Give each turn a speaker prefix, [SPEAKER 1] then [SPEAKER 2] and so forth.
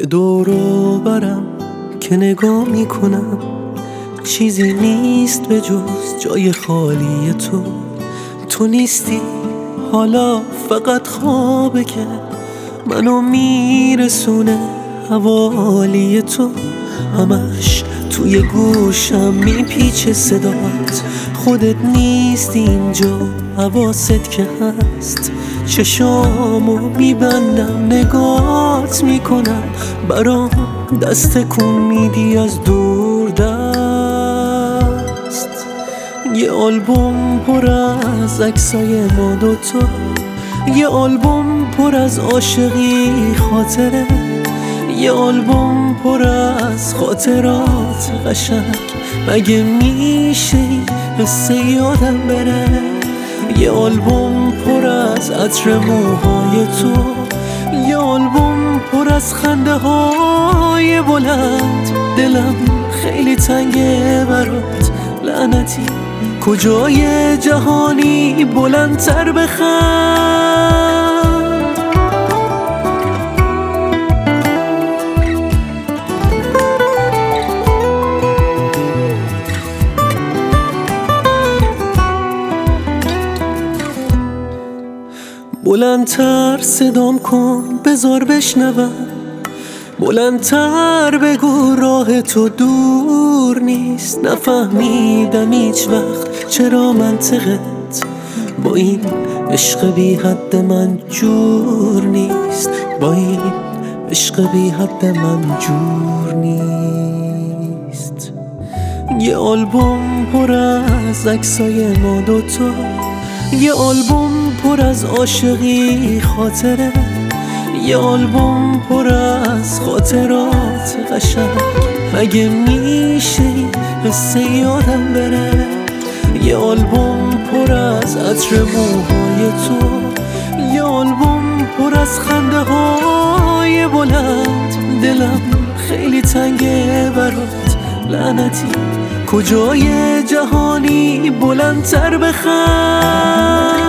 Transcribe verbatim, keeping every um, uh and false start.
[SPEAKER 1] دور و برم که نگاه میکنم چیزی نیست به جز جای خالی تو. تو نیستی حالا فقط خوابه که منو میرسونه حوالی تو. همش توی گوشم میپیچه صدات، خودت نیستی اینجا حواست که هست. چشامو میبندم نگات میکنم، برام دست کن میدی از دور دست. یه آلبوم پر از عکسای ما دوتا، یه آلبوم پر از عاشقی خاطره، یه آلبوم پر از خاطرات قشنگ. مگه میشه این قصه یادم بره؟ یه آلبوم پر از عطر موهای تو، یه آلبوم پر از خنده های بلند. دلم خیلی تنگه برات لعنتی، کجای جهانی بلندتر بخند. بلندتر صدام کن بذار بشنوم، بلندتر بگو راه تو دور نیست. نفهمیدم هیچ وقت چرا منطقت با این عشق بی حد من جور نیست، با این عشق بی حد من جور نیست. یه آلبوم پر از عکسای ما دوتا، یه آلبوم پر از عاشقی خاطره، یه آلبوم پر از خاطرات قشنگ. مگه میشه این قصه یادم بره؟ یه آلبوم پر از عطر موهای تو، یه آلبوم پر از خنده های بلند. دلم خیلی تنگه برات لعنتی، کجای جهانی بلندتر بخند.